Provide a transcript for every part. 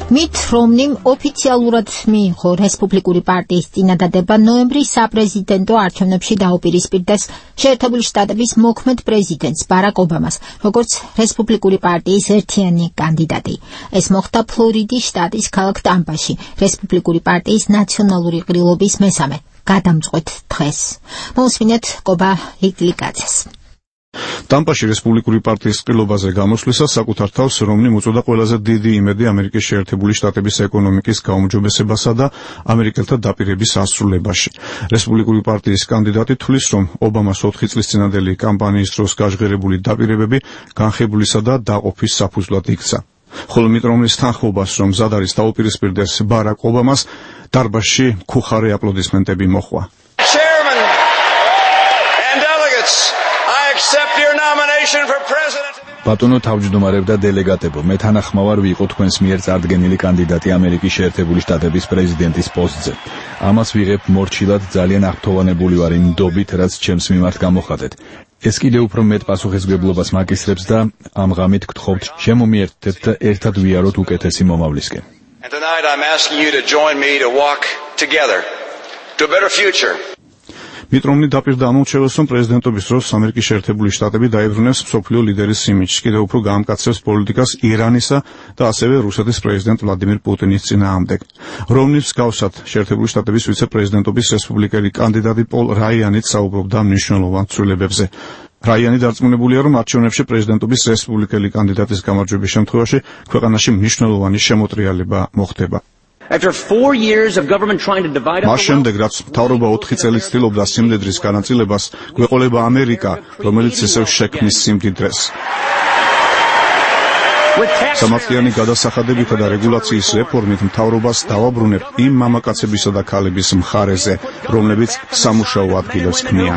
მით რომნიმ ოფიციალურად მიიღო რესპუბლიკური პარტიის წინადადება ნოემბრის საპრეზიდენტო არჩევნებში დაუპირისპირდეს შეერთებული შტატების მოქმედ პრეზიდენტს ბარაკ ობამას, როგორც რესპუბლიკური პარტიის ერთიანი კანდიდატი. ეს მოხდა ფლორიდის შტატის ქალაქ ტამპაში, რესპუბლიკური პარტიის ნაციონალური ყრილობის მესამე გადამწყვეტ დღეს. მოусმინეთ კობა ლიკლიკაძეს. ტამპაში რესპუბლიკური პარტიის ყრილობაზე გამოსვლისას საკუთარ თავს რომნიმ უწოდა ყველაზე დიდი იმედი ამერიკის შეერთებული შტატების ეკონომიკის გაუმჯობესებასა და ამერიკელთა დაპირების ასრულებაში. რესპუბლიკური პარტიის კანდიდატი თვლის, რომ ობამას 4 წლის წინანდელი კამპანიის დროს გაჟღერებული დაპირებები განხებულისა და დაყოფის საფუძვლად იქცა. ხოლო მით რომნის თანხმობას, რომ მზად არის დაუპირისპირდეს ბარაკ ობამას, დარბაზში ქუხარე აპლოდისმენტები მოჰყვა. ბატონო თავმჯდომარებ და დელეგატებო, მე თანახმოვარ ვიყო თქვენს მიერ წარდგენილი კანდიდატი ამერიკის შეერთებული შტატების პრეზიდენტის პოსტზე. ამას ვიღებ მორჩილად, ძალიან აღფრთოვანებული ვარ იმ ნდობით, რაც ჩემს მიმართ გამოხატეთ. ეს კიდევ უფრო მეტ პასუხისმგებლობას მაკისრებს და ამ ღამით გთხოვთ, შემომიერთდეთ და ერთად ვიაროთ უკეთესი მომავლისკენ. And tonight I'm asking you to join me to walk together to a better future. მით რომნი დაპირდა ამორჩევას, რომ პრეზიდენტობის დროს ამერიკის შეერთებული შტატები დაებრუნებს მსოფლიო ლიდერის იმიჯს, კიდევ უფრო გაამკაცრებს პოლიტიკას ირანისა და ასევე რუსეთის პრეზიდენტ ვლადიმირ პუტინის წინააღმდეგ. რომნის მსგავსად შეერთებული შტატების ვიცე-პრეზიდენტობის რესპუბლიკელი კანდიდატი პოლ რაიანიც საუბრობდა მნიშვნელოვან ცვლილებებზე. რაიანი დარწმუნებულია, რომ არჩევნებში პრეზიდენტობის რესპუბლიკელი კანდიდატის გამარჯვების შემთხვევაში ქვეყანაში მნიშვნელოვანი შემოტრიალება მოხდება. მას შემდეგ, რაც მთავრობა 4 წელი ცდილობდა სიმდიდრის განაწილებას, გვეყოლება ამერიკა, რომელიც ისევ შექმნის სიმდიდრეს. სამართლიანი გადასახადებითა და რეგულაციის რეფორმით მთავრობას დავაბრუნებ იმ მამაკაცებისა და ქალების მხარეზე, რომლებიც სამუშაო ადგილებს ქმნიან.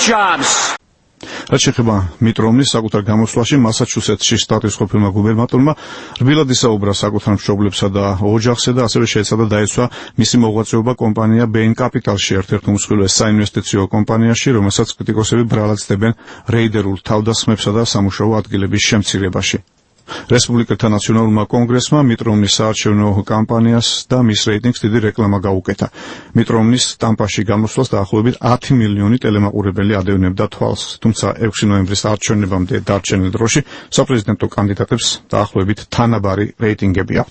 რაც შეეხება მით რომნის საკუთარ გამოსვლაში, მასაჩუსეტსში შტატის ყოფილმა გუბერნატორმა რბილად ისაუბრა საკუთარ მშობლებსა და ოჯახზე და ასევე შეეცადა დაეცვა მისი მოღვაწეობა კომპანია Bain Capital-ში, ერთ-ერთ უმსხვილეს საინვესტიციო კომპანიაში, რომელსაც კრიტიკოსები ბრალად ცდებენ რეიდერულ თავდასხმებსა და სამუშაო ადგილების შემცირებაში. რესპუბლიკელთა ნაციონალურმა კონგრესმა მით რომნის საარჩევნო კამპანიას და მის რეიტინგს დიდი რეკლამა გაუკეთა. მით რომნის ტამპაში გამოსვლას დაახლოებით 10 მილიონი ტელემაყურებელი ადევნებდა თვალს, თუმცა 6 ნოემბრის არჩევნებამდე დარჩენილ დროში საპრეზიდენტო კანდიდატებს დაახლოებით თანაბარი რეიტინგები აქვთ.